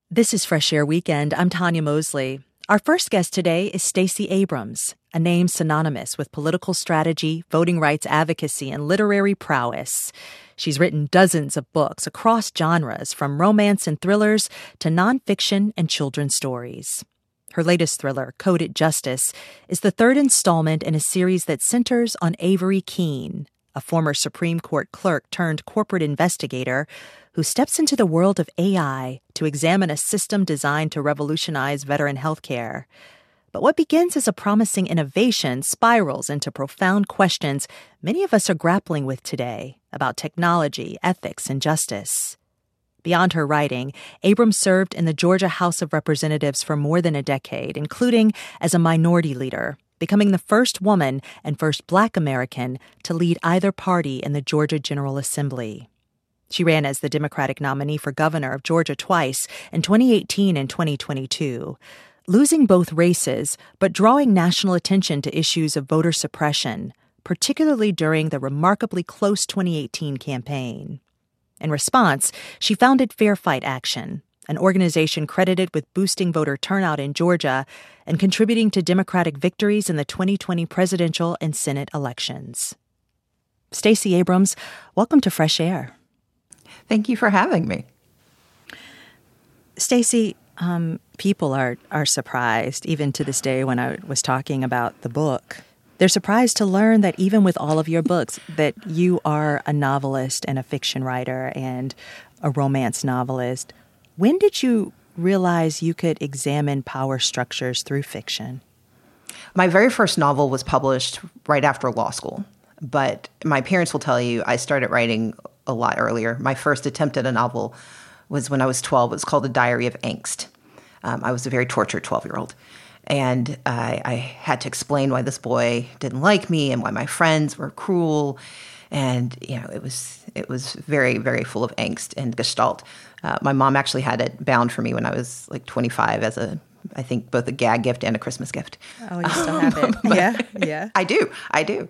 This is Fresh Air Weekend. I'm Tanya Mosley. Our first guest today is Stacey Abrams, a name synonymous with political strategy, voting rights advocacy, and literary prowess. She's written dozens of books across genres, from romance and thrillers to nonfiction and children's stories. Her latest thriller, Coded Justice, is the third installment in a series that centers on Avery Keene, a former Supreme Court clerk turned corporate investigator who steps into the world of AI to examine a system designed to revolutionize veteran healthcare. But what begins as a promising innovation spirals into profound questions many of us are grappling with today about technology, ethics, and justice. Beyond her writing, Abrams served in the Georgia House of Representatives for more than a decade, including as a minority leader, becoming the first woman and first Black American to lead either party in the Georgia General Assembly. She ran as the Democratic nominee for governor of Georgia twice, in 2018 and 2022, losing both races but drawing national attention to issues of voter suppression, particularly during the remarkably close 2018 campaign. In response, she founded Fair Fight Action, an organization credited with boosting voter turnout in Georgia and contributing to Democratic victories in the 2020 presidential and Senate elections. Stacey Abrams, welcome to Fresh Air. Thank you for having me. Stacey, people are surprised, even to this day when I was talking about the book. They're surprised to learn that even with all of your books, that you are a novelist and a fiction writer and a romance novelist. When did you realize you could examine power structures through fiction? My very first novel was published right after law school, but my parents will tell you I started writing a lot earlier. My first attempt at a novel was when I was 12. It was called The Diary of Angst. I was a very tortured 12-year-old. And I had to explain why this boy didn't like me and why my friends were cruel. And, it was very, very full of angst and gestalt. My mom actually had it bound for me when I was like 25 as I think both a gag gift and a Christmas gift. Oh, you still have it. Yeah. I do.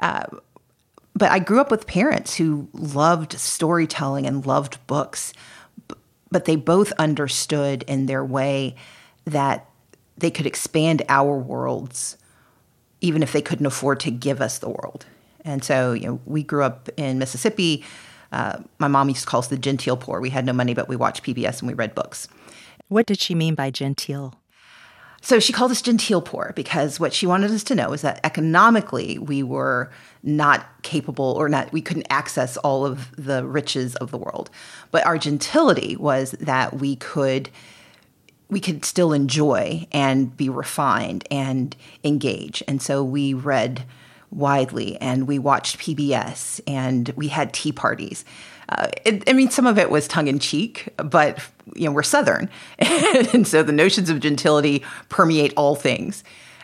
But I grew up with parents who loved storytelling and loved books, but they both understood in their way that they could expand our worlds even if they couldn't afford to give us the world. And so, we grew up in Mississippi. My mom used to call us the genteel poor. We had no money, but we watched PBS and we read books. What did she mean by genteel? So she called us genteel poor because what she wanted us to know is that economically we were not capable we couldn't access all of the riches of the world. But our gentility was that we could still enjoy and be refined and engage. And so we read widely and we watched PBS and we had tea parties. Some of it was tongue in cheek, but we're Southern. And so the notions of gentility permeate all things.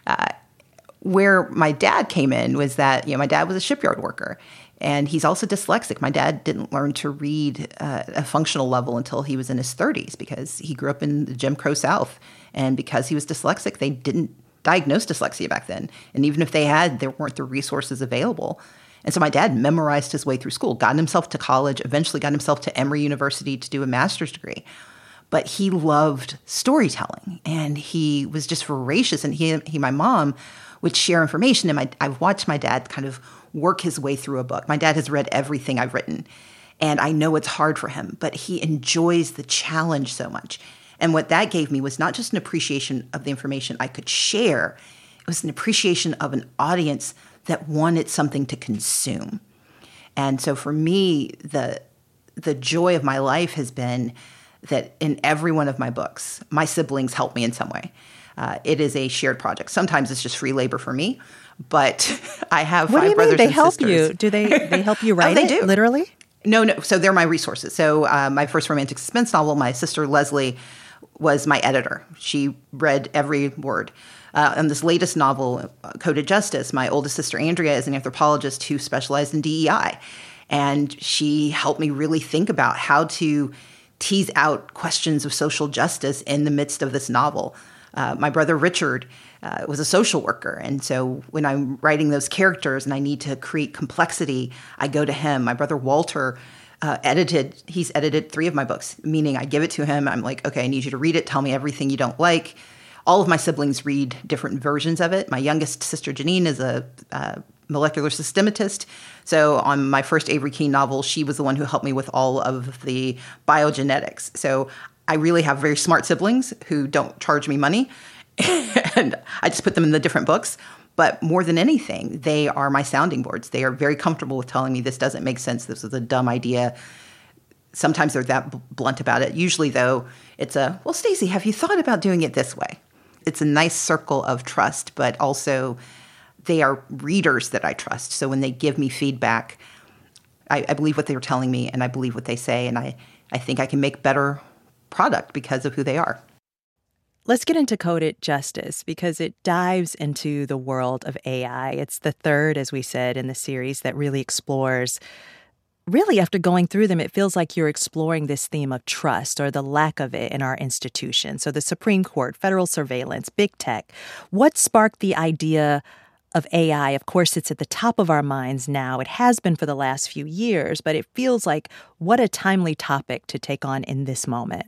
Where my dad came in was that, my dad was a shipyard worker and he's also dyslexic. My dad didn't learn to read a functional level until he was in his 30s because he grew up in the Jim Crow South. And because he was dyslexic, they didn't diagnose dyslexia back then. And even if they had, there weren't the resources available. And so my dad memorized his way through school, got himself to college, eventually got himself to Emory University to do a master's degree. But he loved storytelling and he was just voracious. And my mom would share information. And I've watched my dad kind of work his way through a book. My dad has read everything I've written. And I know it's hard for him, but he enjoys the challenge so much. And what that gave me was not just an appreciation of the information I could share, it was an appreciation of an audience that wanted something to consume. And so for me, the joy of my life has been that in every one of my books, my siblings help me in some way. It is a shared project. Sometimes it's just free labor for me, but I have five brothers and sisters. What do you mean they help you? Do they help you write they do. Literally? No. So they're my resources. So my first romantic suspense novel, my sister Leslie was my editor. She read every word. And this latest novel, Coded Justice, my oldest sister Andrea is an anthropologist who specialized in DEI. And she helped me really think about how to tease out questions of social justice in the midst of this novel. My brother Richard was a social worker. And so when I'm writing those characters and I need to create complexity, I go to him. My brother Walter he's edited 3 of my books, meaning I give it to him. I'm like, okay, I need you to read it. Tell me everything you don't like. All of my siblings read different versions of it. My youngest sister, Janine, is a molecular systematist. So on my first Avery Keene novel, she was the one who helped me with all of the biogenetics. So I really have very smart siblings who don't charge me money. And I just put them in the different books. But more than anything, they are my sounding boards. They are very comfortable with telling me this doesn't make sense. This is a dumb idea. Sometimes they're that blunt about it. Usually, though, it's well, Stacey, have you thought about doing it this way? It's a nice circle of trust, but also they are readers that I trust. So when they give me feedback, I believe what they're telling me, and I believe what they say, and I think I can make better product because of who they are. Let's get into Coded Justice because it dives into the world of AI. It's the third, as we said, in the series that really explores. Really, after going through them, it feels like you're exploring this theme of trust or the lack of it in our institutions. So the Supreme Court, federal surveillance, big tech. What sparked the idea of AI? Of course, it's at the top of our minds now. It has been for the last few years, but it feels like what a timely topic to take on in this moment.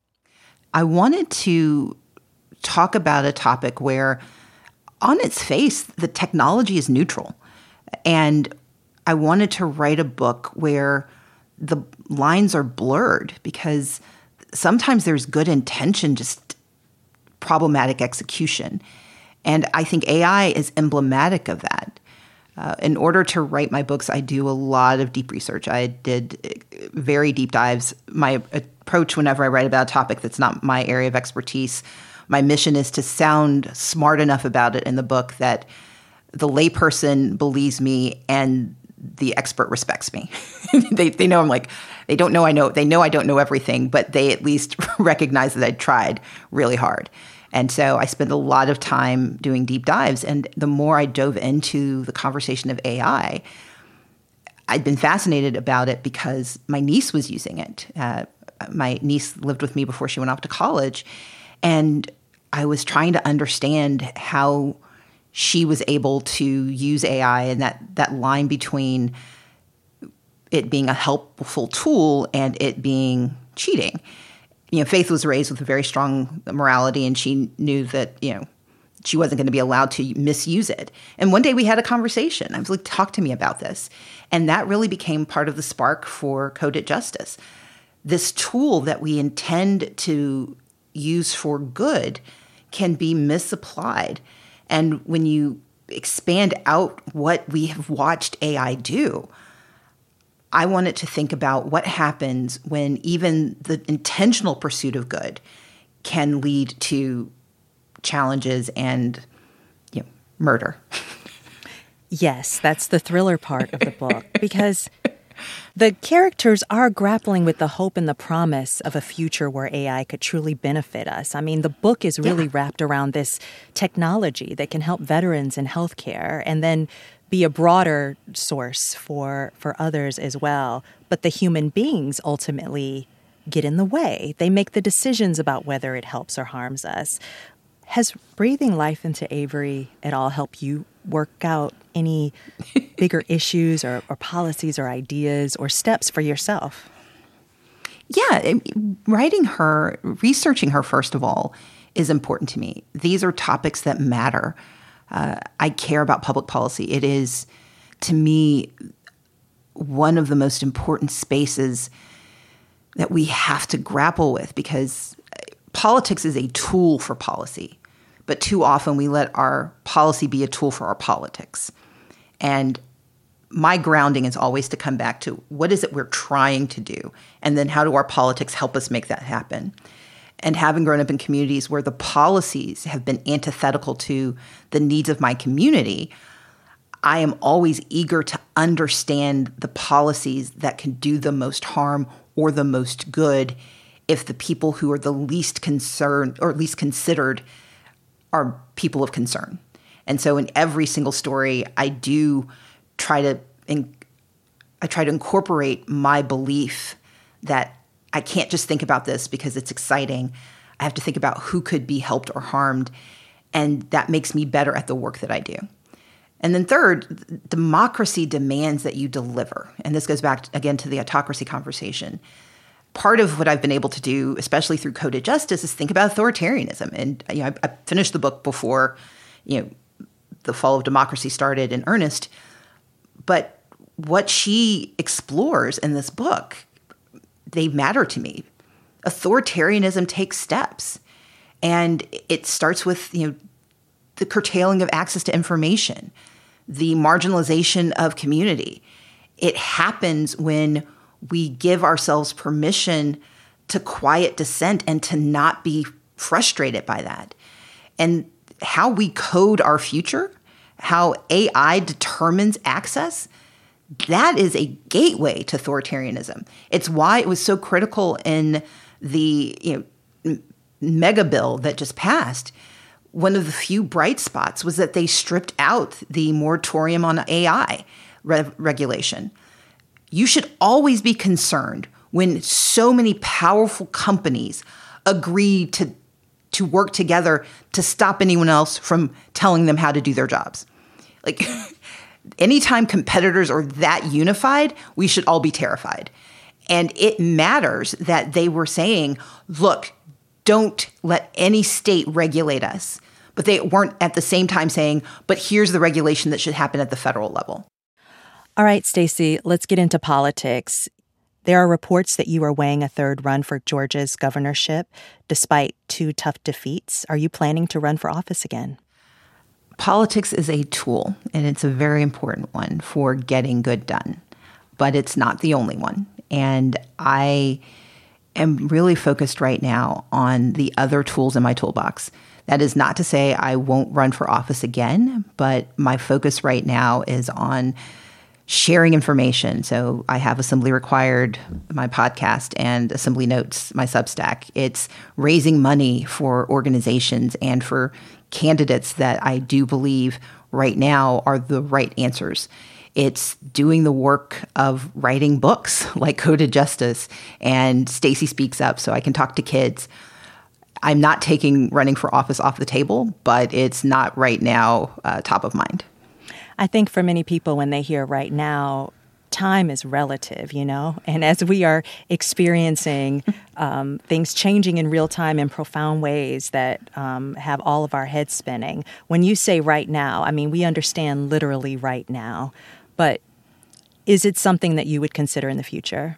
I wanted to talk about a topic where, on its face, the technology is neutral. And I wanted to write a book where the lines are blurred because sometimes there's good intention, just problematic execution. And I think AI is emblematic of that. In order to write my books, I do a lot of deep research. I did very deep dives. My approach whenever I write about a topic that's not my area of expertise, my mission is to sound smart enough about it in the book that the layperson believes me and the expert respects me. They know I'm like, they know I don't know everything, but they at least recognize that I tried really hard. And so I spent a lot of time doing deep dives. And the more I dove into the conversation of AI, I'd been fascinated about it because my niece was using it. My niece lived with me before she went off to college. And I was trying to understand how she was able to use AI and that line between it being a helpful tool and it being cheating. Faith was raised with a very strong morality, and she knew that, she wasn't going to be allowed to misuse it. And one day we had a conversation. I was like, talk to me about this. And that really became part of the spark for Coded Justice. This tool that we intend to use for good can be misapplied. And when you expand out what we have watched AI do, I wanted to think about what happens when even the intentional pursuit of good can lead to challenges and murder. Yes, that's the thriller part of the book because the characters are grappling with the hope and the promise of a future where AI could truly benefit us. I mean, the book is really wrapped around this technology that can help veterans in healthcare and then be a broader source for others as well. But the human beings ultimately get in the way. They make the decisions about whether it helps or harms us. Has breathing life into Avery at all helped you work out any bigger issues or policies or ideas or steps for yourself? Yeah, writing her, researching her, first of all, is important to me. These are topics that matter. I care about public policy. It is, to me, one of the most important spaces that we have to grapple with because politics is a tool for policy. But too often we let our policy be a tool for our politics. And my grounding is always to come back to what is it we're trying to do? And then how do our politics help us make that happen? And having grown up in communities where the policies have been antithetical to the needs of my community, I am always eager to understand the policies that can do the most harm or the most good if the people who are the least concerned or least considered are people of concern. And so in every single story, I try to incorporate my belief that I can't just think about this because it's exciting. I have to think about who could be helped or harmed. And that makes me better at the work that I do. And then third, democracy demands that you deliver. And this goes back, again, to the autocracy conversation. Part of what I've been able to do, especially through Coded Justice, is think about authoritarianism. And I finished the book before the fall of democracy started in earnest. But what she explores in this book, they matter to me. Authoritarianism takes steps. And it starts with the curtailing of access to information, the marginalization of community. It happens when we give ourselves permission to quiet dissent and to not be frustrated by that. And how we code our future, how AI determines access, that is a gateway to authoritarianism. It's why it was so critical in the mega bill that just passed. One of the few bright spots was that they stripped out the moratorium on AI regulation. You should always be concerned when so many powerful companies agree to work together to stop anyone else from telling them how to do their jobs. Like, anytime competitors are that unified, we should all be terrified. And it matters that they were saying, look, don't let any state regulate us. But they weren't at the same time saying, but here's the regulation that should happen at the federal level. All right, Stacey, let's get into politics. There are reports that you are weighing a third run for Georgia's governorship, despite 2 tough defeats. Are you planning to run for office again? Politics is a tool, and it's a very important one for getting good done. But it's not the only one. And I am really focused right now on the other tools in my toolbox. That is not to say I won't run for office again, but my focus right now is on sharing information. So I have Assembly Required, my podcast, and Assembly Notes, my Substack. It's raising money for organizations and for candidates that I do believe right now are the right answers. It's doing the work of writing books like Coded Justice and Stacey Speaks Up so I can talk to kids. I'm not taking running for office off the table, but it's not right now top of mind. I think for many people, when they hear right now, time is relative, and as we are experiencing things changing in real time in profound ways that have all of our heads spinning. When you say right now, I mean, we understand literally right now, but is it something that you would consider in the future?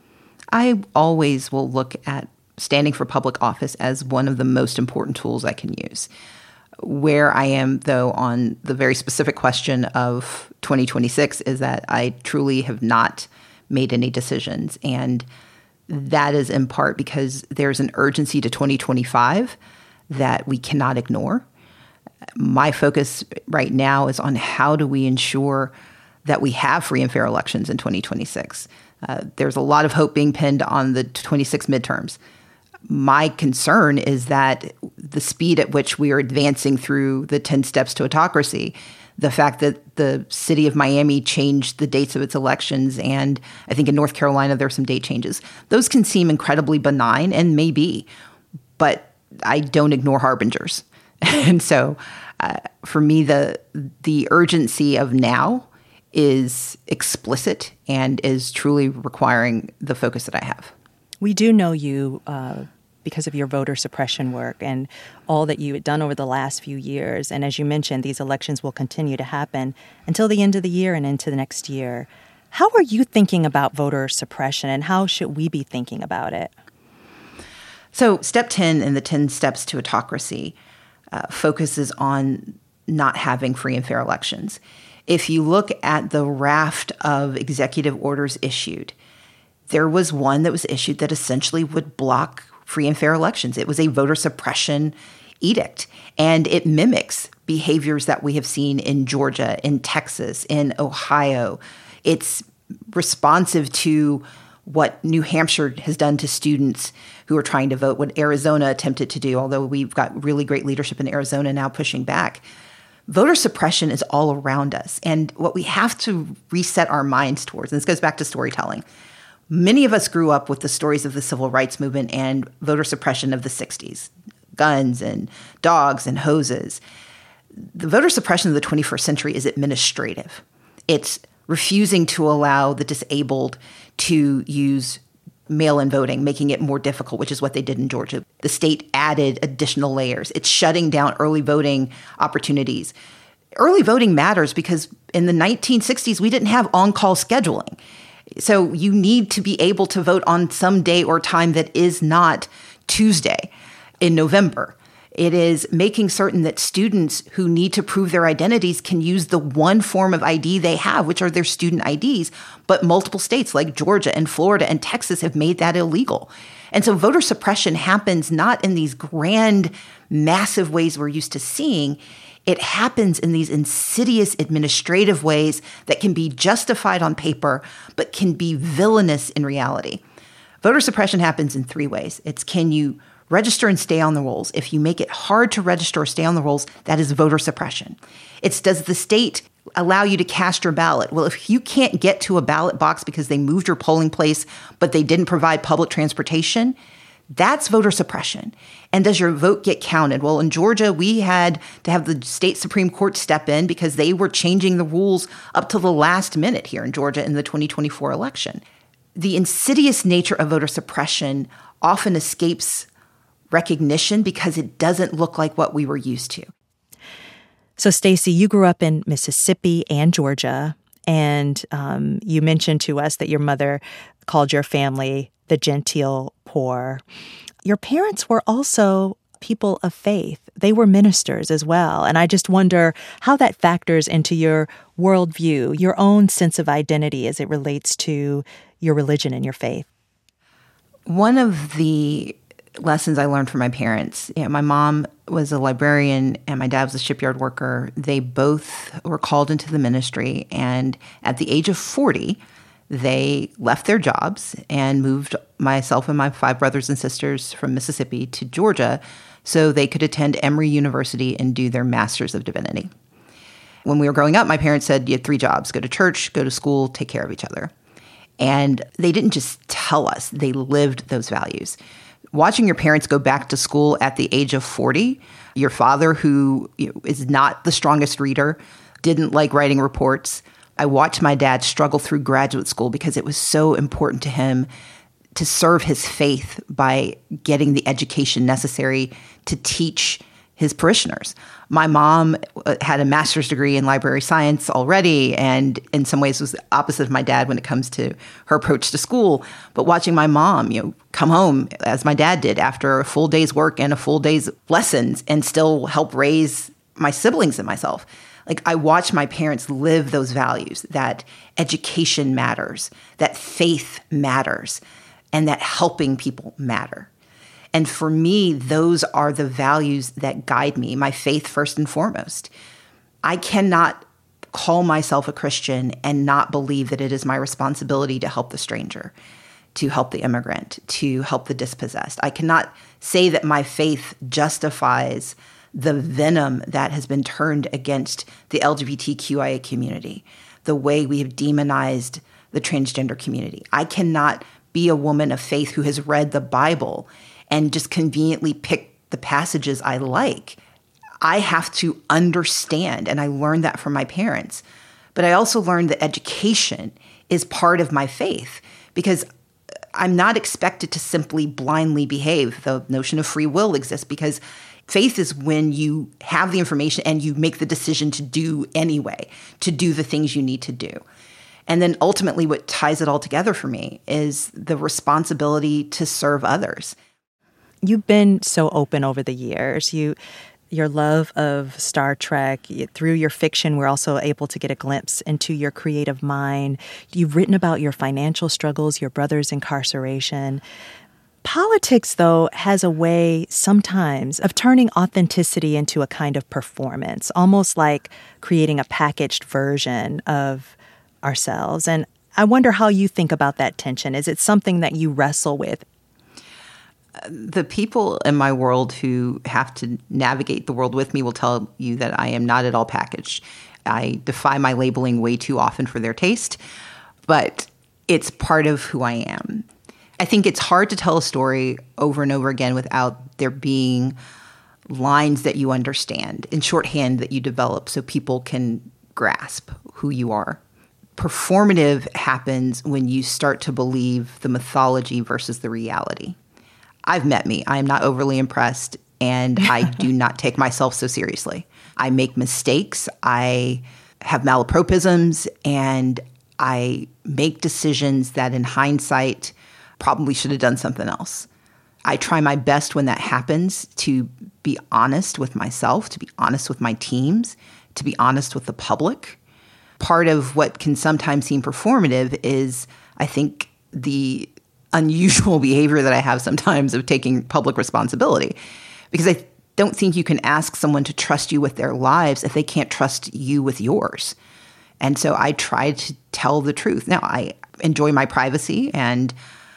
I always will look at standing for public office as one of the most important tools I can use. Where I am, though, on the very specific question of 2026 is that I truly have not made any decisions. And that is in part because there's an urgency to 2025 that we cannot ignore. My focus right now is on how do we ensure that we have free and fair elections in 2026. There's a lot of hope being pinned on the 26 midterms. My concern is that the speed at which we are advancing through the 10 steps to autocracy, the fact that the city of Miami changed the dates of its elections, and I think in North Carolina there are some date changes. Those can seem incredibly benign, and may be, but I don't ignore harbingers. And so for me, the urgency of now is explicit and is truly requiring the focus that I have. We do know you because of your voter suppression work and all that you had done over the last few years. And as you mentioned, these elections will continue to happen until the end of the year and into the next year. How are you thinking about voter suppression, and how should we be thinking about it? So step 10 in the 10 steps to autocracy focuses on not having free and fair elections. If you look at the raft of executive orders issued, there was one that was issued that essentially would block free and fair elections. It was a voter suppression edict, and it mimics behaviors that we have seen in Georgia, in Texas, in Ohio. It's responsive to what New Hampshire has done to students who are trying to vote, what Arizona attempted to do, although we've got really great leadership in Arizona now pushing back. Voter suppression is all around us. And what we have to reset our minds towards, and this goes back to storytelling. Many of us grew up with the stories of the civil rights movement and voter suppression of the 60s, guns and dogs and hoses. The voter suppression of the 21st century is administrative. It's refusing to allow the disabled to use mail-in voting, making it more difficult, which is what they did in Georgia. The state added additional layers. It's shutting down early voting opportunities. Early voting matters because in the 1960s, we didn't have on-call scheduling. So you need to be able to vote on some day or time that is not Tuesday in November. It is making certain that students who need to prove their identities can use the one form of ID they have, which are their student IDs. But multiple states like Georgia and Florida and Texas have made that illegal. And so voter suppression happens not in these grand, massive ways we're used to seeing. It happens in these insidious administrative ways that can be justified on paper, but can be villainous in reality. Voter suppression happens in three ways. It's can you register and stay on the rolls. If you make it hard to register or stay on the rolls, that is voter suppression. It's does the state allow you to cast your ballot? Well, if you can't get to a ballot box because they moved your polling place, but they didn't provide public transportation, that's voter suppression. And does your vote get counted? Well, in Georgia, we had to have the state Supreme Court step in because they were changing the rules up to the last minute here in Georgia in the 2024 election. The insidious nature of voter suppression often escapes recognition because it doesn't look like what we were used to. So, Stacey, you grew up in Mississippi and Georgia, and you mentioned to us that your mother called your family the genteel poor. Your parents were also people of faith. They were ministers as well. And I just wonder how that factors into your worldview, your own sense of identity as it relates to your religion and your faith. One of the lessons I learned from my parents, my mom was a librarian and my dad was a shipyard worker. They both were called into the ministry. And at the age of 40, they left their jobs and moved myself and my 5 brothers and sisters from Mississippi to Georgia so they could attend Emory University and do their Master's of Divinity. When we were growing up, my parents said you had 3 jobs: go to church, go to school, take care of each other. And they didn't just tell us, they lived those values. Watching your parents go back to school at the age of 40, your father, who is not the strongest reader, didn't like writing reports. I watched my dad struggle through graduate school because it was so important to him to serve his faith by getting the education necessary to teach his parishioners. My mom had a master's degree in library science already, and in some ways was the opposite of my dad when it comes to her approach to school. But watching my mom, come home as my dad did after a full day's work and a full day's lessons and still help raise my siblings and myself. I watched my parents live those values, that education matters, that faith matters, and that helping people matter. And for me, those are the values that guide me, my faith first and foremost. I cannot call myself a Christian and not believe that it is my responsibility to help the stranger, to help the immigrant, to help the dispossessed. I cannot say that my faith justifies the venom that has been turned against the LGBTQIA community, the way we have demonized the transgender community. I cannot be a woman of faith who has read the Bible and just conveniently pick the passages I like. I have to understand, and I learned that from my parents. But I also learned that education is part of my faith because I'm not expected to simply blindly behave. The notion of free will exists because faith is when you have the information and you make the decision to do anyway, to do the things you need to do. And then ultimately what ties it all together for me is the responsibility to serve others. You've been so open over the years. Your love of Star Trek, through your fiction, we're also able to get a glimpse into your creative mind. You've written about your financial struggles, your brother's incarceration. Politics, though, has a way sometimes of turning authenticity into a kind of performance, almost like creating a packaged version of ourselves. And I wonder how you think about that tension. Is it something that you wrestle with? The people in my world who have to navigate the world with me will tell you that I am not at all packaged. I defy my labeling way too often for their taste, but it's part of who I am. I think it's hard to tell a story over and over again without there being lines that you understand, in shorthand that you develop so people can grasp who you are. Performative happens when you start to believe the mythology versus the reality. I've met me. I am not overly impressed, and I do not take myself so seriously. I make mistakes. I have malapropisms, and I make decisions that in hindsight probably should have done something else. I try my best when that happens to be honest with myself, to be honest with my teams, to be honest with the public. Part of what can sometimes seem performative is, I think, the unusual behavior that I have sometimes of taking public responsibility. Because I don't think you can ask someone to trust you with their lives if they can't trust you with yours. And so I try to tell the truth. Now, I enjoy my privacy, and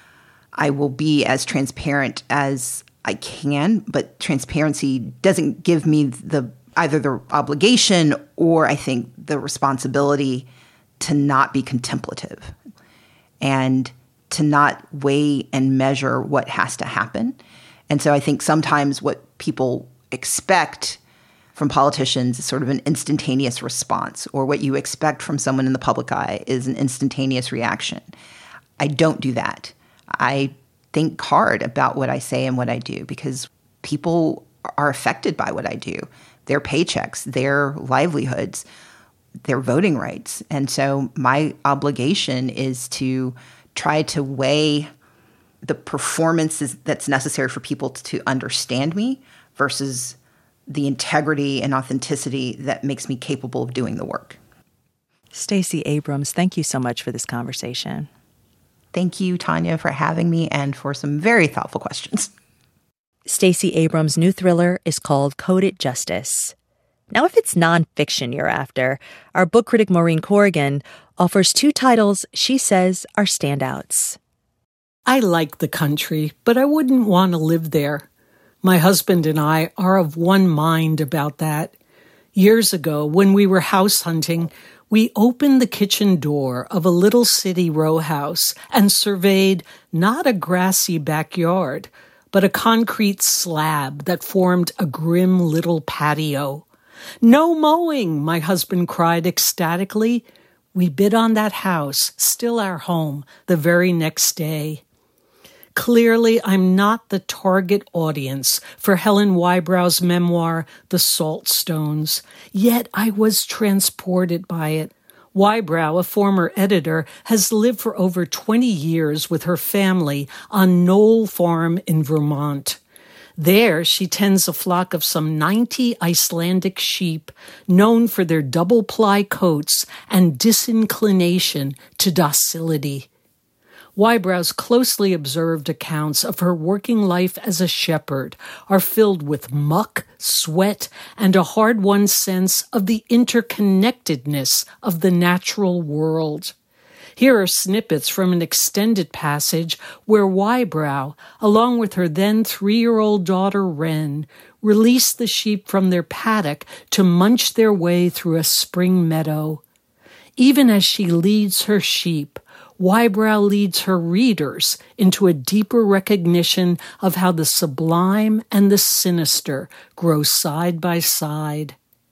I will be as transparent as I can, but transparency doesn't give me either the obligation or, I think, the responsibility to not be contemplative and to not weigh and measure what has to happen. And so I think sometimes what people expect from politicians is sort of an instantaneous response, or what you expect from someone in the public eye is an instantaneous reaction. I don't do that. I think hard about what I say and what I do, because people are affected by what I do. Their paychecks, their livelihoods, their voting rights. And so my obligation is to try to weigh the performances that's necessary for people to understand me versus the integrity and authenticity that makes me capable of doing the work. Stacey Abrams, thank you so much for this conversation. Thank you, Tanya, for having me and for some very thoughtful questions. Stacey Abrams' new thriller is called Coded Justice. Now, if it's nonfiction you're after, our book critic Maureen Corrigan offers 2 titles she says are standouts. I like the country, but I wouldn't want to live there. My husband and I are of one mind about that. Years ago, when we were house hunting, we opened the kitchen door of a little city row house and surveyed not a grassy backyard, but a concrete slab that formed a grim little patio. "No mowing," my husband cried ecstatically. We bid on that house, still our home, the very next day. Clearly, I'm not the target audience for Helen Wybrow's memoir, The Saltstones, yet I was transported by it. Wybrow, a former editor, has lived for over 20 years with her family on Knoll Farm in Vermont. There, she tends a flock of some 90 Icelandic sheep, known for their double-ply coats and disinclination to docility. Wybrow's closely observed accounts of her working life as a shepherd are filled with muck, sweat, and a hard-won sense of the interconnectedness of the natural world. Here are snippets from an extended passage where Wybrow, along with her then 3-year-old daughter Wren, released the sheep from their paddock to munch their way through a spring meadow. Even as she leads her sheep, Wybrow leads her readers into a deeper recognition of how the sublime and the sinister grow side by side.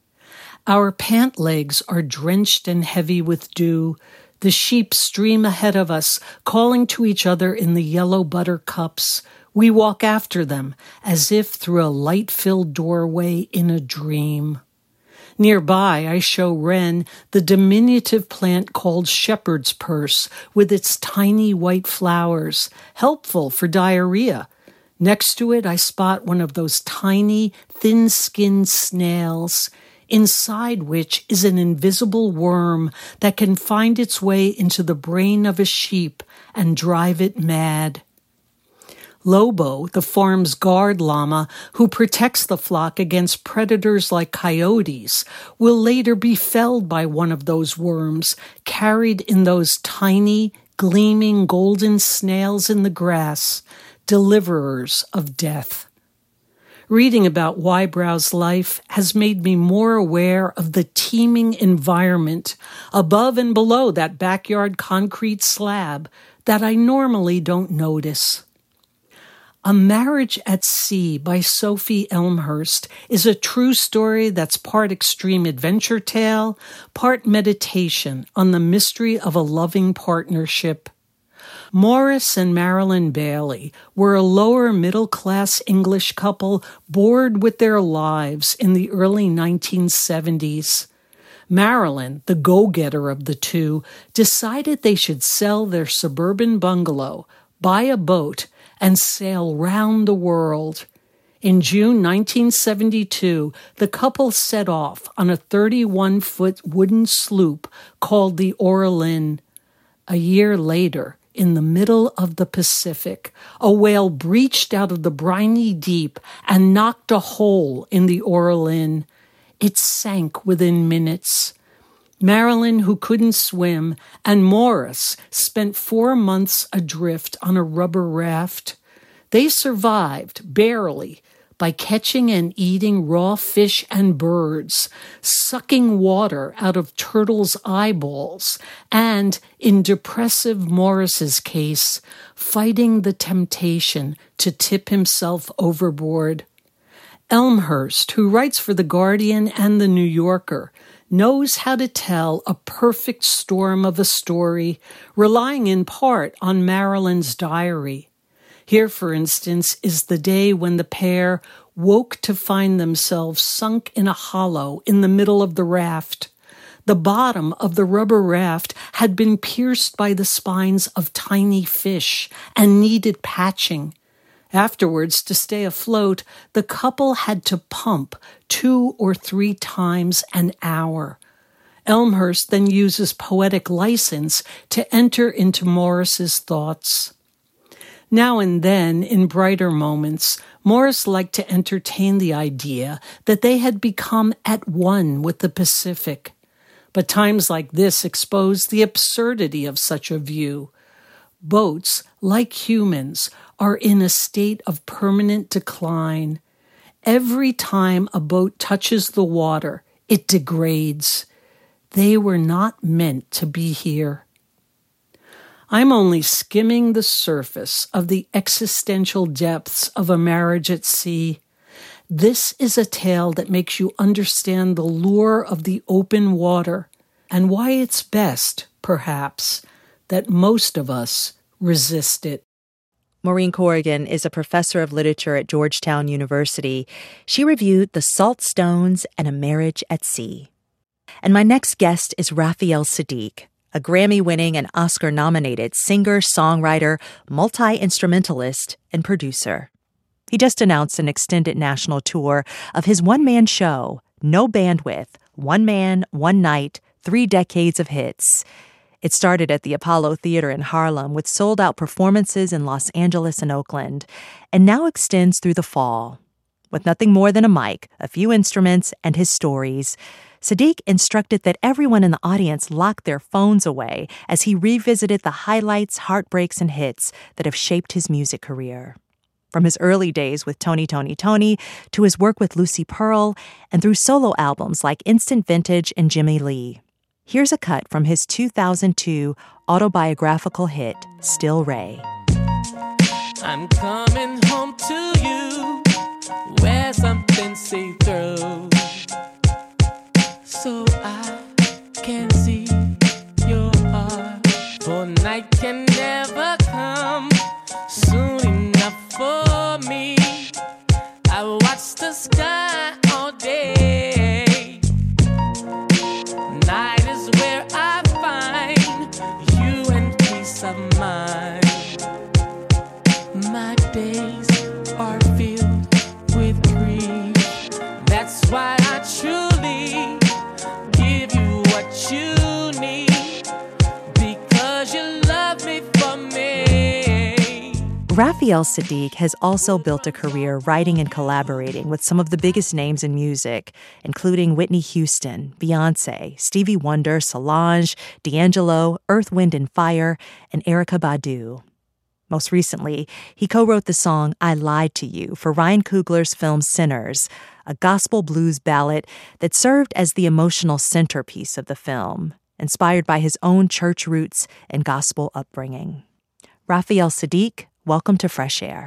Our pant legs are drenched and heavy with dew. The sheep stream ahead of us, calling to each other in the yellow buttercups. We walk after them, as if through a light-filled doorway in a dream. Nearby, I show Wren the diminutive plant called shepherd's purse with its tiny white flowers, helpful for diarrhea. Next to it, I spot one of those tiny, thin-skinned snails, inside which is an invisible worm that can find its way into the brain of a sheep and drive it mad. Lobo, the farm's guard llama who protects the flock against predators like coyotes, will later be felled by one of those worms, carried in those tiny, gleaming golden snails in the grass, deliverers of death. Reading about Wybrow's life has made me more aware of the teeming environment above and below that backyard concrete slab that I normally don't notice. A Marriage at Sea by Sophie Elmhirst is a true story that's part extreme adventure tale, part meditation on the mystery of a loving partnership. Morris and Marilyn Bailey were a lower middle-class English couple bored with their lives in the early 1970s. Marilyn, the go-getter of the two, decided they should sell their suburban bungalow, buy a boat, and sail round the world. In June 1972, the couple set off on a 31-foot wooden sloop called the Orlin. A year later, in the middle of the Pacific, a whale breached out of the briny deep and knocked a hole in the Orlin. It sank within minutes. Marilyn, who couldn't swim, and Morris spent 4 months adrift on a rubber raft. They survived, barely, by catching and eating raw fish and birds, sucking water out of turtles' eyeballs, and, in depressive Morris's case, fighting the temptation to tip himself overboard. Elmhirst, who writes for The Guardian and The New Yorker, knows how to tell a perfect storm of a story, relying in part on Marilyn's diary. Here, for instance, is the day when the pair woke to find themselves sunk in a hollow in the middle of the raft. The bottom of the rubber raft had been pierced by the spines of tiny fish and needed patching. Afterwards, to stay afloat, the couple had to pump 2 or 3 times an hour. Elmhirst then uses poetic license to enter into Morris's thoughts. Now and then, in brighter moments, Morris liked to entertain the idea that they had become at one with the Pacific. But times like this expose the absurdity of such a view. Boats, like humans, are in a state of permanent decline. Every time a boat touches the water, it degrades. They were not meant to be here. I'm only skimming the surface of the existential depths of A Marriage at Sea. This is a tale that makes you understand the lure of the open water and why it's best, perhaps, that most of us resist it. Maureen Corrigan is a professor of literature at Georgetown University. She reviewed The Salt Stones and A Marriage at Sea. And my next guest is Raphael Saadiq, a Grammy-winning and Oscar-nominated singer, songwriter, multi-instrumentalist, and producer. He just announced an extended national tour of his one-man show, No Bandwidth, One Man, One Night, 3 Decades of Hits. It started at the Apollo Theater in Harlem with sold-out performances in Los Angeles and Oakland, and now extends through the fall. With nothing more than a mic, a few instruments, and his stories, Saadiq instructed that everyone in the audience lock their phones away as he revisited the highlights, heartbreaks, and hits that have shaped his music career. From his early days with Tony to his work with Lucy Pearl, and through solo albums like Instant Vintage and Jimmy Lee. Here's a cut from his 2002 autobiographical hit, Still Ray. I'm coming home to you, where something see-through, so I can see your heart. For night can never come soon enough for me. I watch the sky all day. Night is where I find you and peace of mind. My days are filled with grief. That's why I truly give you what you need, because you love me for me. Raphael Saadiq has also built a career writing and collaborating with some of the biggest names in music, including Whitney Houston, Beyoncé, Stevie Wonder, Solange, D'Angelo, Earth, Wind and Fire, and Erykah Badu. Most recently, he co-wrote the song I Lied to You for Ryan Coogler's film Sinners, a gospel blues ballad that served as the emotional centerpiece of the film, inspired by his own church roots and gospel upbringing. Raphael Saadiq, welcome to Fresh Air.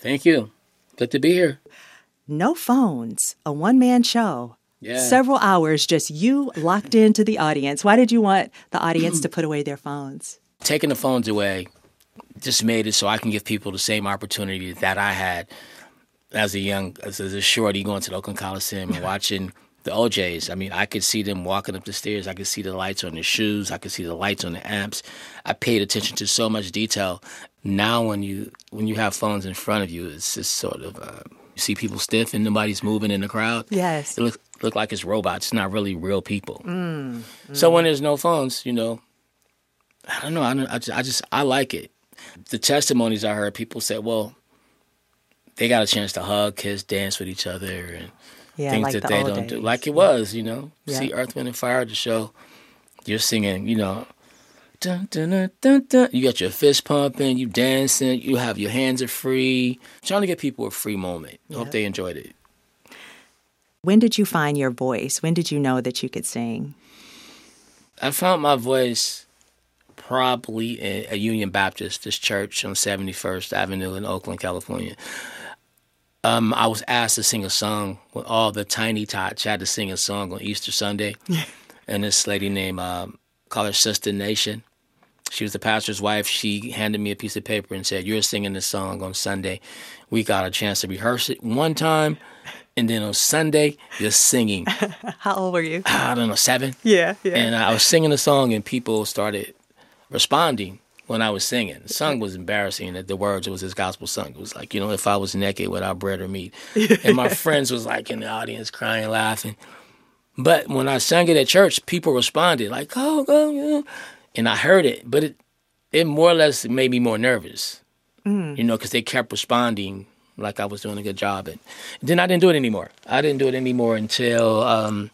Thank you. Good to be here. No phones, a one-man show. Yeah. Several hours, just you locked into the audience. Why did you want the audience to put away their phones? Taking the phones away just made it so I can give people the same opportunity that I had as a shorty going to the Oakland Coliseum and watching the OJs. I mean, I could see them walking up the stairs. I could see the lights on their shoes. I could see the lights on the amps. I paid attention to so much detail. Now when you have phones in front of you, it's just sort of, you see people stiff and nobody's moving in the crowd. Yes. It look like it's robots. It's not really real people. So when there's no phones, I don't know. I like it. The testimonies I heard, people said, well, they got a chance to hug, kiss, dance with each other, and things like that the they old don't do. days. Like it was, Yeah. See Earth, Wind & Fire, the show. You're singing, dun, dun, dun, dun, dun. You got your fist pumping, you dancing, you have your hands are free. Trying to give people a free moment. I hope they enjoyed it. When did you find your voice? When did you know that you could sing? I found my voice probably at Union Baptist, this church on 71st Avenue in Oakland, California. I was asked to sing a song with all the Tiny Tots. I had to sing a song on Easter Sunday. And this lady named, call her Sister Nation. She was the pastor's wife. She handed me a piece of paper and said, you're singing this song on Sunday. We got a chance to rehearse it one time. And then on Sunday, you're singing. How old were you? I don't know, 7. Yeah. And I was singing the song and people started responding when I was singing. The song was embarrassing. The words, it was this gospel song. It was like, if I was naked without bread or meat. And my friends was like in the audience crying, laughing. But when I sang it at church, people responded like, oh, yeah. And I heard it, but it more or less made me more nervous, because they kept responding like I was doing a good job. And then I didn't do it anymore. I didn't do it anymore until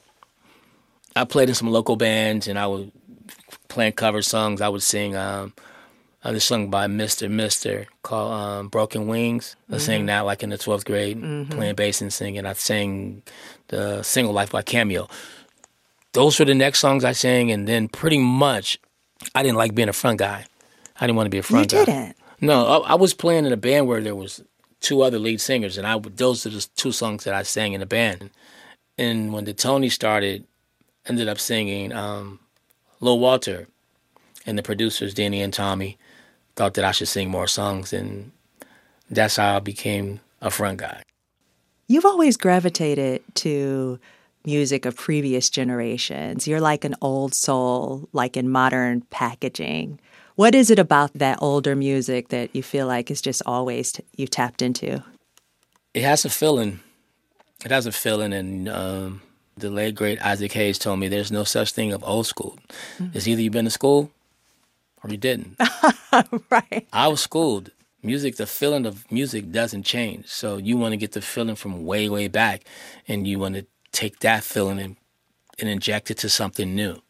I played in some local bands and I would playing cover songs. I would sing this song by Mr. called Broken Wings. I sang that like in the 12th grade, playing bass and singing. I sang the Single Life by Cameo. Those were the next songs I sang, and then pretty much I didn't like being a front guy. I didn't want to be a front guy. You didn't? No, I was playing in a band where there was 2 other lead singers, and those are the 2 songs that I sang in the band. And when the Tony started, ended up singing Lil Walter, and the producers, Danny and Tommy, thought that I should sing more songs, and that's how I became a front guy. You've always gravitated to music of previous generations. You're like an old soul, like in modern packaging. What is it about that older music that you feel like is just always you've tapped into? It has a feeling. It has a feeling, and the late, great Isaac Hayes told me there's no such thing of old school. It's either you've been to school or you didn't. Right. I was schooled. Music, the feeling of music doesn't change. So you want to get the feeling from way, way back, and you want to take that feeling and inject it to something new.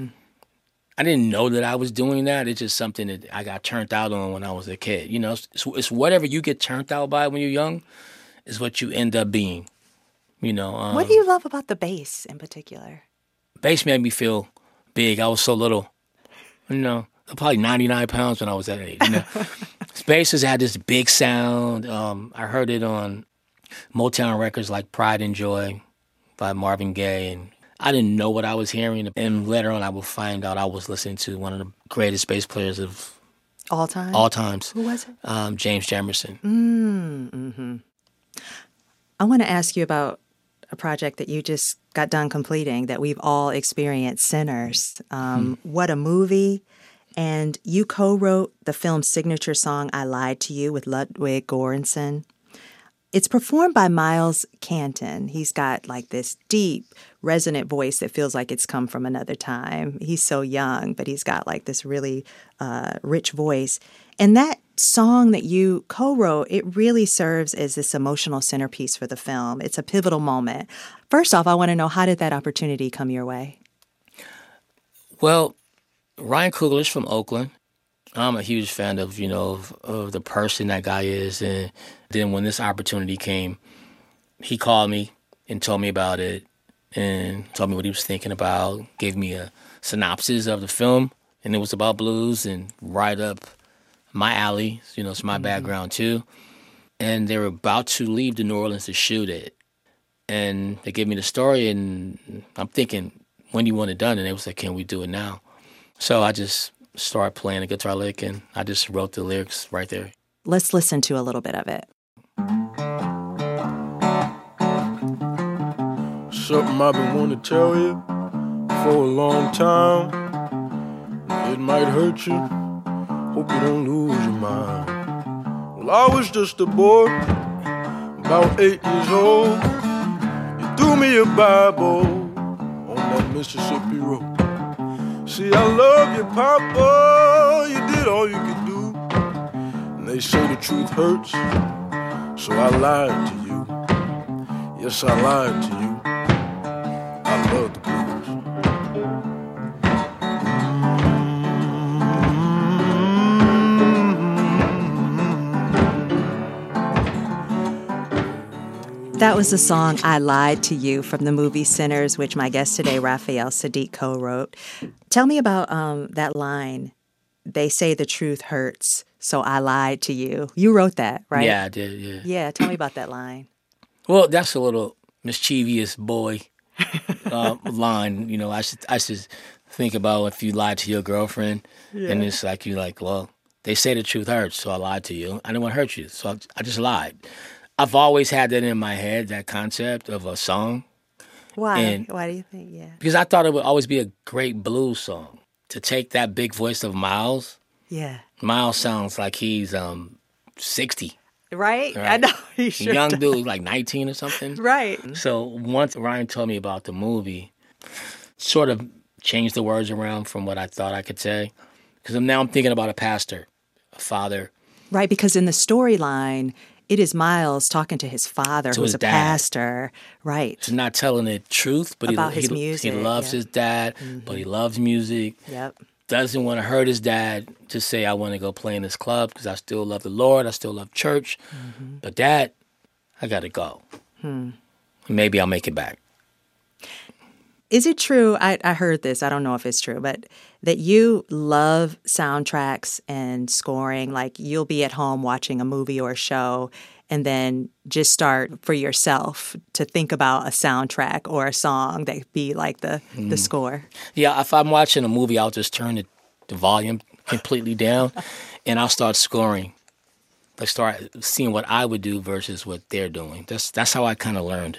I didn't know that I was doing that. It's just something that I got turned out on when I was a kid. It's whatever you get turned out by when you're young is what you end up being. What do you love about the bass in particular? Bass made me feel big. I was so little. Probably 99 pounds when I was that age. Bass has had this big sound. I heard it on Motown records like Pride and Joy by Marvin Gaye, and I didn't know what I was hearing. And later on, I would find out I was listening to one of the greatest bass players of all time. All times. Who was it? James Jamerson. I want to ask you about a project that you just got done completing that we've all experienced, Sinners. What a movie. And you co-wrote the film's signature song, I Lied to You, with Ludwig Göransson. It's performed by Miles Canton. He's got like this deep, resonant voice that feels like it's come from another time. He's so young, but he's got like this really rich voice. And that song that you co-wrote, it really serves as this emotional centerpiece for the film. It's a pivotal moment. First off, I want to know, how did that opportunity come your way? Well, Ryan Coogler is from Oakland. I'm a huge fan of, of the person that guy is. And then when this opportunity came, he called me and told me about it and told me what he was thinking about, gave me a synopsis of the film. And it was about blues and right up my alley. It's my background too. and they were about to leave to New Orleans to shoot it. And they gave me the story, and I'm thinking, when do you want it done? And they was like, can we do it now? So I just started playing the guitar lick, and I just wrote the lyrics right there. Let's listen to a little bit of it. Something I've been wanting to tell you for a long time. It might hurt you. Hope you don't lose your mind. Well, I was just a boy, about 8 years old. You threw me a Bible on that Mississippi road. See, I love you, Papa. You did all you could do. And they say the truth hurts, so I lied to you. Yes, I lied to you. I love the blues. That was the song I Lied to You from the movie Sinners, which my guest today, Raphael Saadiq, co-wrote. Tell me about that line, they say the truth hurts, so I lied to you. You wrote that, right? Yeah, I did, yeah. Yeah, tell me about that line. Well, that's a little mischievous boy line. You know, I should think about if you lied to your girlfriend, and it's like, you're like, well, they say the truth hurts, so I lied to you. I didn't want to hurt you, so I just lied. I've always had that in my head, that concept of a song. Why? And why do you think? Yeah. Because I thought it would always be a great blues song. To take that big voice of Miles. Yeah. Miles sounds like he's 60. Right? I know. He sure young does. dude, like 19 or something. Right. So once Ryan told me about the movie, sort of changed the words around from what I thought I could say. Because now I'm thinking about a pastor, a father. Right, because in the storyline, it is Miles talking to his father, To who's his a dad. pastor. Right. He's not telling the truth, but About his he music, loves yeah. his dad, but he loves music. Yep. Doesn't want to hurt his dad to say, I want to go play in this club because I still love the Lord. I still love church. But Dad, I got to go. Maybe I'll make it back. Is it true, I heard this, I don't know if it's true, but that you love soundtracks and scoring? Like you'll be at home watching a movie or a show and then just start for yourself to think about a soundtrack or a song that be like the score. Yeah, if I'm watching a movie, I'll just turn the volume completely down and I'll start scoring. Like start seeing what I would do versus what they're doing. That's how I kind of learned.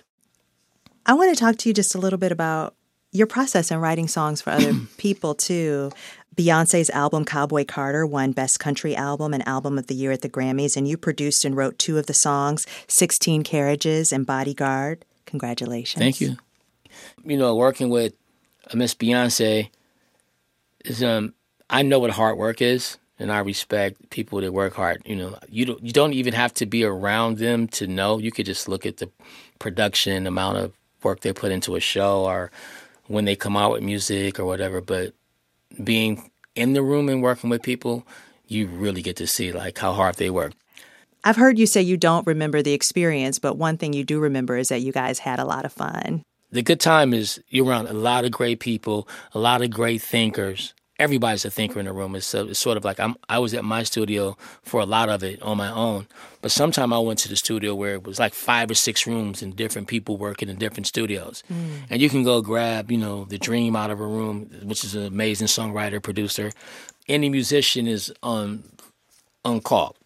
I want to talk to you just a little bit about your process in writing songs for other people, too. Beyonce's album, Cowboy Carter, won Best Country Album and Album of the Year at the Grammys, and you produced and wrote 2 of the songs, 16 Carriages and Bodyguard. Congratulations. Thank you. You know, working with Miss Beyonce is, I know what hard work is, and I respect people that work hard. You know, you don't even have to be around them to know. You could just look at the production, amount of work they put into a show, or when they come out with music or whatever. But being in the room and working with people, you really get to see like how hard they work. I've heard you say you don't remember the experience, but one thing you do remember is that you guys had a lot of fun. The good time is you're around a lot of great people, a lot of great thinkers. Everybody's a thinker in the room. It's sort of like I was at my studio for a lot of it on my own. But sometime I went to the studio where it was like 5 or 6 rooms and different people working in different studios. And you can go grab, you know, the dream out of a room, which is an amazing songwriter, producer. Any musician is on call.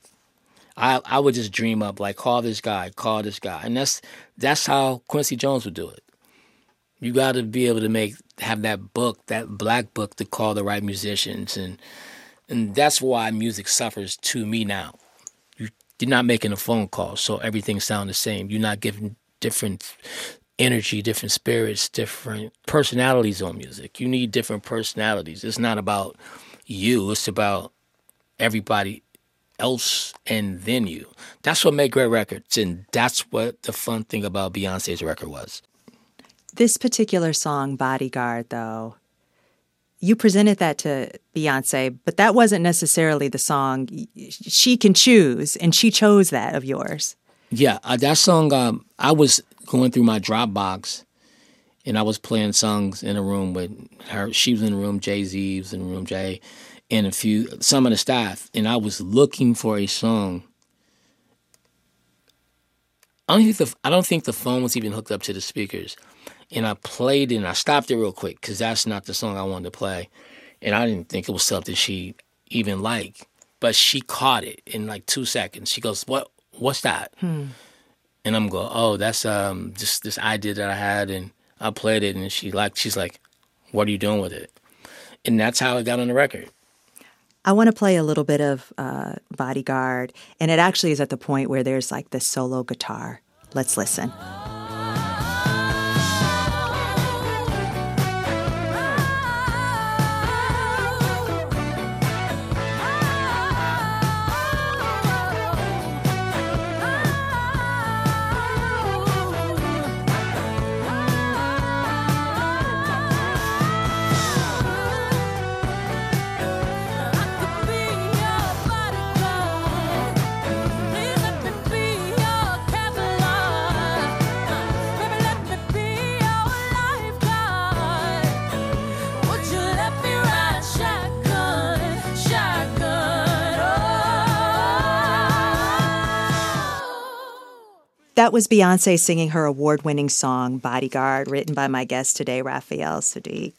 I would just dream up like, call this guy. And that's how Quincy Jones would do it. You got to be able to have that book, that black book, to call the right musicians, and that's why music suffers to me now. You're not making a phone call, so everything sounds the same. You're not giving different energy, different spirits, different personalities on music. You need different personalities. It's not about you. It's about everybody else and then you. That's what made great records, and that's what the fun thing about Beyonce's record was. This particular song, Bodyguard, though, you presented that to Beyonce, but that wasn't necessarily the song. She can choose, and she chose that of yours. Yeah, that song, I was going through my Dropbox, and I was playing songs in a room with her. She was in the room, Jay-Z was in the room, Jay, and some of the staff, and I was looking for a song I don't think the phone was even hooked up to the speakers. And I played it, and I stopped it real quick because that's not the song I wanted to play. And I didn't think it was something she even liked. But she caught it in like 2 seconds. She goes, what's that? And I'm going, oh, that's just this idea that I had, and I played it, and she's like, what are you doing with it? And that's how it got on the record. I want to play a little bit of Bodyguard, and it actually is at the point where there's like this solo guitar. Let's listen. That was Beyonce singing her award-winning song, Bodyguard, written by my guest today, Raphael Saadiq.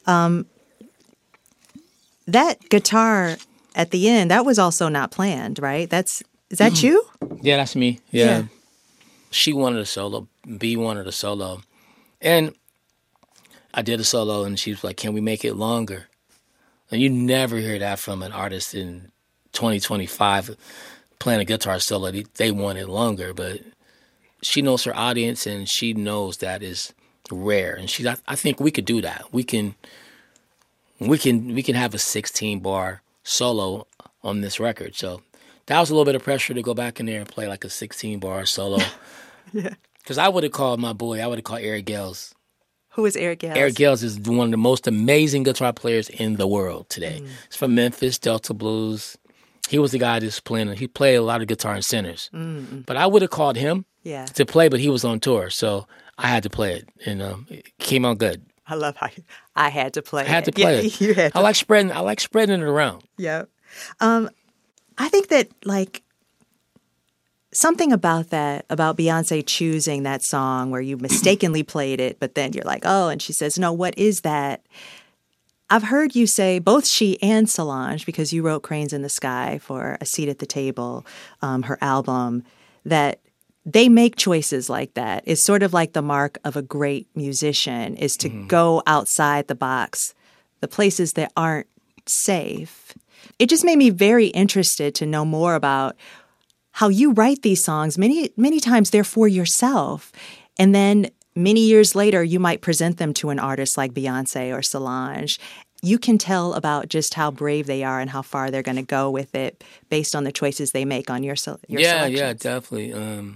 That guitar at the end, that was also not planned, right? Is that you? Yeah, that's me. Yeah. She wanted a solo. B wanted a solo. And I did a solo, and she was like, can we make it longer? And you never hear that from an artist in 2025 playing a guitar solo. They want it longer, but she knows her audience, and she knows that is rare. And I think we could do that. We can have a 16-bar solo on this record. So that was a little bit of pressure to go back in there and play like a 16-bar solo. Yeah. Because I would have called Eric Gales. Who is Eric Gales? Eric Gales is one of the most amazing guitar players in the world today. He's from Memphis, Delta Blues. He was the guy that's playing. He played a lot of guitar in centers. But I would have called him to play, but he was on tour, so I had to play it, and it came out good. I love how I had to play it. I had to play it. You had to. I like spreading it around. Yeah. I think that, like, something about Beyonce choosing that song where you mistakenly played it, but then you're like, oh, and she says, no, what is that? I've heard you say, both she and Solange, because you wrote Cranes in the Sky for A Seat at the Table, her album, that they make choices like that. It's sort of like the mark of a great musician is to go outside the box, the places that aren't safe. It just made me very interested to know more about how you write these songs. Many times they're for yourself. And then many years later, you might present them to an artist like Beyonce or Solange. You can tell about just how brave they are and how far they're going to go with it based on the choices they make on your selections. Yeah, definitely.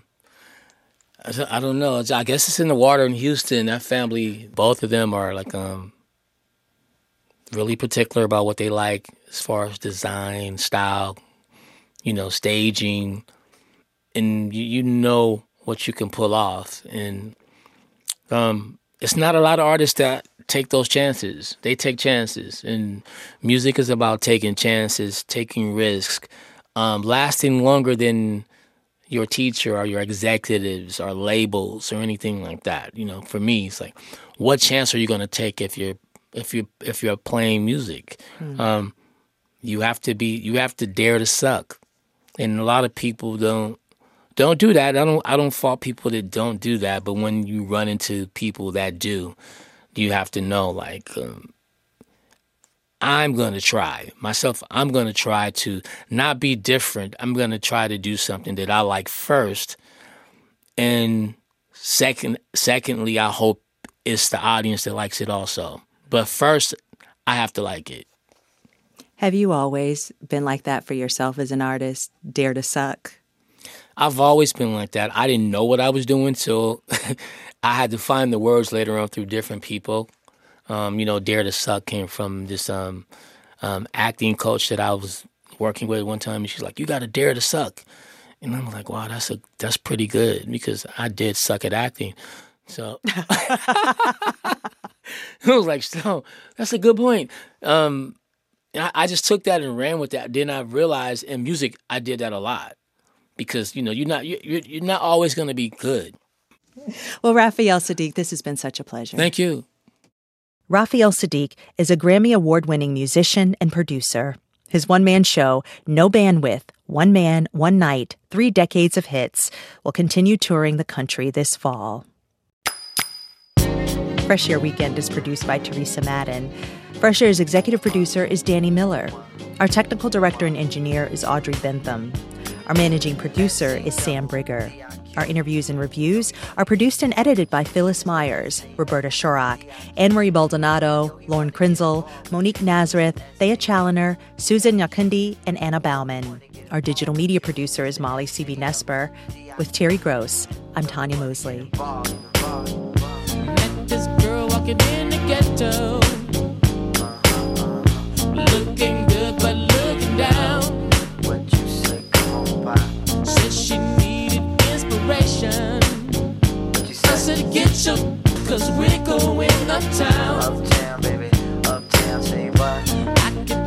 I don't know. I guess it's in the water in Houston. That family, both of them are like really particular about what they like as far as design, style, staging, and you know what you can pull off. And it's not a lot of artists that take those chances. They take chances, and music is about taking chances, taking risks, lasting longer than your teacher or your executives or labels or anything like that. For me, it's like, what chance are you going to take if you're playing music? You have to dare to suck, and a lot of people don't do that. I don't fault people that don't do that, but when you run into people that do, you have to know, like, I'm going to try myself. I'm going to try to not be different. I'm going to try to do something that I like first. And secondly, I hope it's the audience that likes it also. But first, I have to like it. Have you always been like that for yourself as an artist? Dare to suck? I've always been like that. I didn't know what I was doing till I had to find the words later on through different people. Dare to Suck came from this acting coach that I was working with one time, and she's like, "You got to dare to suck," and I'm like, "Wow, that's pretty good," because I did suck at acting. So I was like, "So that's a good point." I just took that and ran with that. Then I realized in music I did that a lot. because you're not always going to be good. Well, Raphael Saadiq, this has been such a pleasure. Thank you. Raphael Saadiq is a Grammy Award-winning musician and producer. His one-man show, No Bandwidth, One Man, One Night, 3 Decades of Hits, will continue touring the country this fall. Fresh Air Weekend is produced by Teresa Madden. Fresh Air's executive producer is Danny Miller. Our technical director and engineer is Audrey Bentham. Our managing producer is Sam Brigger. Our interviews and reviews are produced and edited by Phyllis Myers, Roberta Shorak, Anne-Marie Baldonado, Lauren Krinzel, Monique Nazareth, Thea Challoner, Susan Nyakundi, and Anna Bauman. Our digital media producer is Molly C.B. Nesper. With Terry Gross, I'm Tanya Mosley. Met this girl walking in the ghetto, looking good but looking down. What you say, come on by. Said she needed inspiration. I said get your, cause we're going uptown. Uptown, baby, uptown, say what? I can